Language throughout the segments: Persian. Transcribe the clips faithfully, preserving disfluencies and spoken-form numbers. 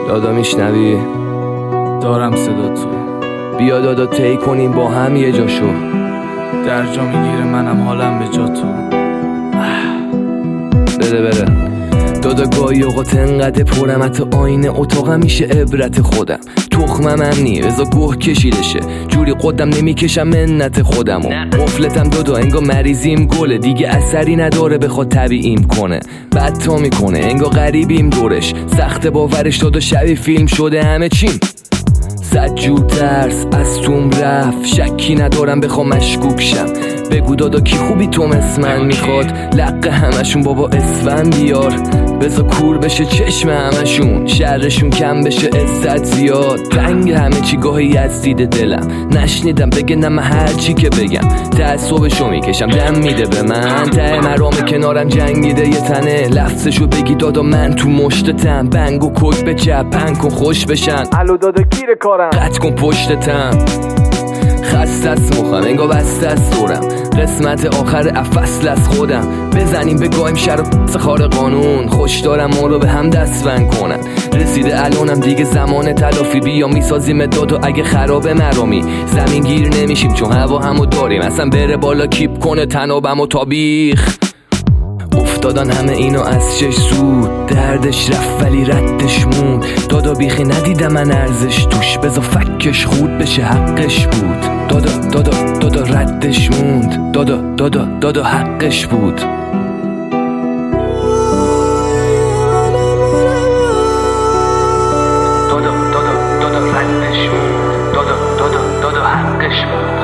دادا میشنوی؟ دارم صدا تو. بیا دادا طی کنیم با هم یه جاشو. در جا میگیره منم حالم به جا تو. بده بره دادا گاهی اوقات انقدر پرم حتی آینه اتاقم میشه عبرت خودم. تخمم هم نی بزا گوه کشیدشه، جوری قدم نمیکشم منت خودمو. قفلتم دادا انگا مریضیم گله، دیگه اثری نداره بخواد طبیعیم کنه. بدتا میکنه انگا غریبیم دورش، سخت باورش دادا شبیه فیلم شده همه چیم. صد جور ترس از توم رفت، شکی ندارم بخوام مشکوک شم. بگو دادا کی خوبی تو مثل من میخواد، لقه همشون بابا اسفن بیار. بذار کور بشه چشم همشون، شرشون کم بشه عزت زیاد. تنگ همه چی گاهی از دید دلم، نشنیدم بگه نم هر چی که بگم. تعصبشو میکشم دم میده به من، ته مرام کنارم جنگیده یه تنه. لفظشو بگی دادا من تو مشتتم، بنگ و کک به چپ پنگ کن خوش بشن. الو دادا گیر کارم قطع کن پشتتم، خسته است مخم انگا بسته است دورم. قسمت آخر افصل از خودم، بزنیم بگایم شر و خار قانون. خوش دارم ما رو به هم دستبند کنن، رسیده الانم دیگه زمان تلافی. بیا میسازیم دادو اگه خرابه مرامی، زمین گیر نمیشیم چون هوا همو داریم. اصلا بره بالا کیپ کنه تنابم و تابیخ. افتادن همه اینو از چش سود، دردش رفت ولی ردش موند. دادا بیخی ندیدم من ارزش توش، بذار فکش خود بشه حقش بود. دادا دادا دادا ردش موند، دادا دادا دادا حقش بود. دادا دادا دادا ردش موند، دادا دادا دادا حقش بود.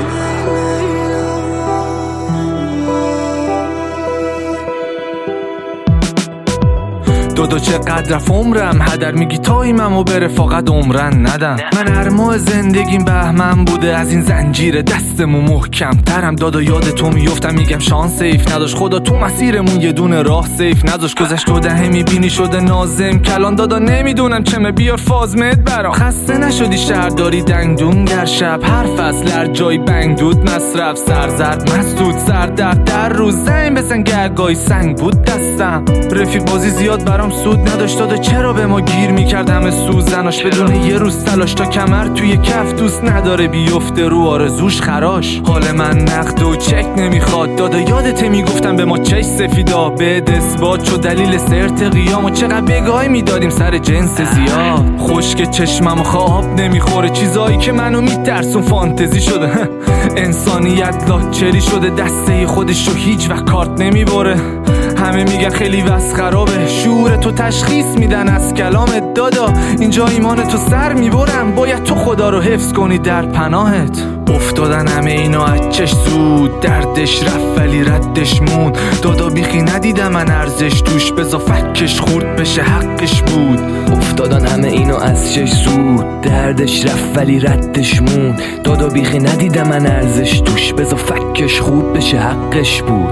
دادا چقدر رفت عمرم، هدر میگی تایمم و بره فقط عمرن ندم. من هر ماه زندگیم بهمن بوده، از این زنجیر دستمو محکم ترم. دادا یاد تو میفتم میگم شانس سیف نداشت خدا، تو مسیرمون یه دونه راه سیف نداشت. گذشت و دهه میبینی شده نازم کلان. دادا نمیدونم چمه بیار فازمت برام. خسته نشدی شهرداری دنگدون در شب، هر فصل هر جای بنگ دود مصرف. سرزرد مسدود سردرد در روز، زنگ بزن گرگای سنگ بود دستم. رفیق بازی زیاد برام سود نداشت دادا، چرا به ما گیر میکرد همه سوزناش. بدون یه روز تلاش تا کمر توی کف، دوست نداره بیفته رو آرزوش خراش. حال من نقد و چک نمیخواد دادا، یادته میگفتم به ما چش سفیدا. به اثبات شد دلیل سرت قیام، و چقدر بگاهی میدادیم سر جنس زیاد. خشک چشمم و خواب نمیخوره، چیزایی که منو میترسون فانتزی شده. انسانیت لاچری شده، دسته خودش رو هیچ وقت کارت نمیبره. همه میگن خیلی وضع خرابه، شعور تو تشخیص میدن از کلامت. دادا اینجا ایمان تو سر میبرم، باید تو خدا رو حفظ کنی در پناهت. افتادن همه اینا از چش سود، دردش رفت ولی ردش موند. دادا بیخی ندیدم من ارزش توش، بذار فکش خورد بشه حقش بود. افتادن همه اینو از چش سود، دردش رفت ولی ردش موند. دادا بیخی ندیدم من ارزش توش، بذار فکش خورد بشه حقش بود.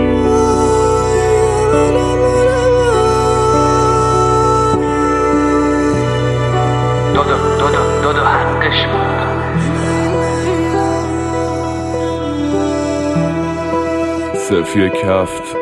دادا دادا دادا حقش بود. صفی کفت